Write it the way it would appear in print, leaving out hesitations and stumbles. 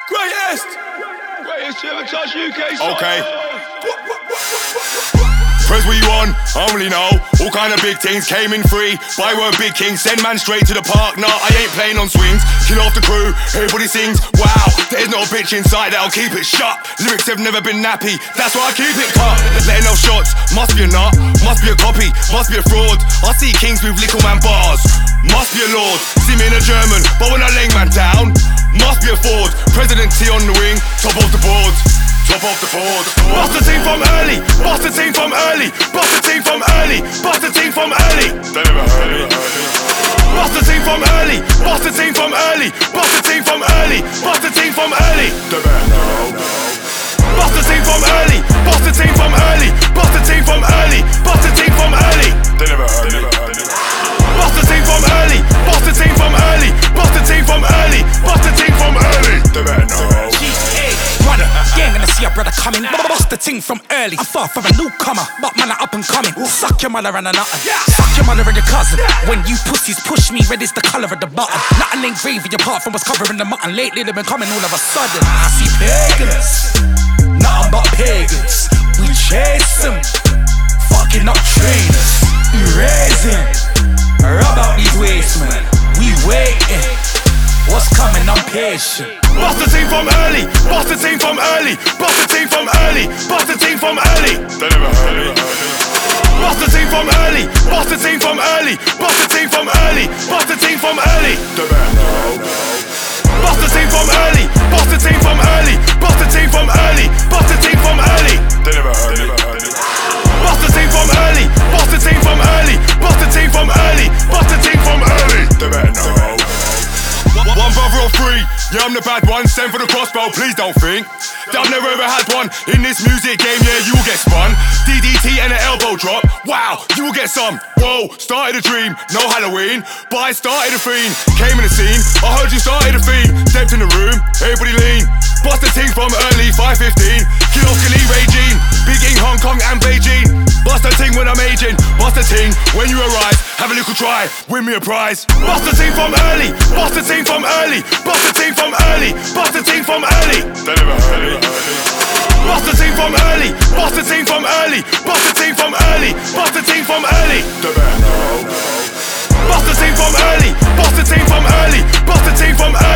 Greatest to ever touch UK. Okay. Prez, what you on? I only know. All kind of big things came in free. Buy word big king, send man straight to the park. Nah, I ain't playing on swings. Kill off the crew, everybody sings. Wow, there's not a bitch inside that'll keep it shut. Lyrics have never been nappy, that's why I keep it cut. Letting off shots, must be a nut, must be a copy, must be a fraud. I see kings with little man bars, must be a lord. See me in a German, but when I lay man down, must be a Ford. President T on the wing, top of the board. Top off the board. Bust the team from early. Bust the team from early. Bust the team from early. Bust the team from early. They never heard it. Bust the team from early. Bust the team from early. Bust the team from early. Bust the team from early. They better know. Bust the team from early. Bust the team from early. Bust the team from early. Bust the team from early. They never heard it. Bust the team from early. Bust the team from early. Bust the team from early. Bust the team from early. They better know. Brother, you ain't gonna see a brother coming. Bust the ting from early. I'm far from a newcomer, but man, I'm up and coming. Suck your mother and a nutter. Suck your mother and your cousin. When you pussies push me, red is the colour of the button. Nothing ain't gravy apart from what's covering the mutton. Lately they've been coming all of a sudden. I see pagans, nothing but pagans. We chase them, fucking up trainers. Erasing, rub out these waste man. We waiting. What's coming? I'm patient. Bust the team from early. Bust the team from early. Bust the team from early. Bust the team from early. They never heard it. Bust the team from early. Bust the team from early. Bust the team from early. Bust the team from early. They better know. Bust the team from early. Bust the team from early. Bust the team from early. Bust the team from early. They never heard it. Bust the team from early. Bust the team from early. Bust the team from early. Bust the team from early. They better know. One brother or three, yeah, I'm the bad one. Send for the crossbow, please don't think that I've never ever had one. In this music game, yeah, you will get spun. DDT and an elbow drop, wow, you will get some. Whoa, started a dream, no Halloween, but I started a fiend. Came in the scene, I heard you started a fiend. Stepped in the room, everybody lean. Bust the ting from early, 5:15. Kill off Khalid Regine, Big in Hong Kong and Beijing. Bust the ting when I'm aging, bust the ting when you arrive. Have a little try, win me a prize. Bust the ting from early, bust the ting from early. Bust the team from early. Bust the team from early. They never heard it. Bust the team from early. Bust the team from early. Bust the team from early. Bust the team from early. They better know. Bust the team from early. Bust the team from early. Bust the team from early.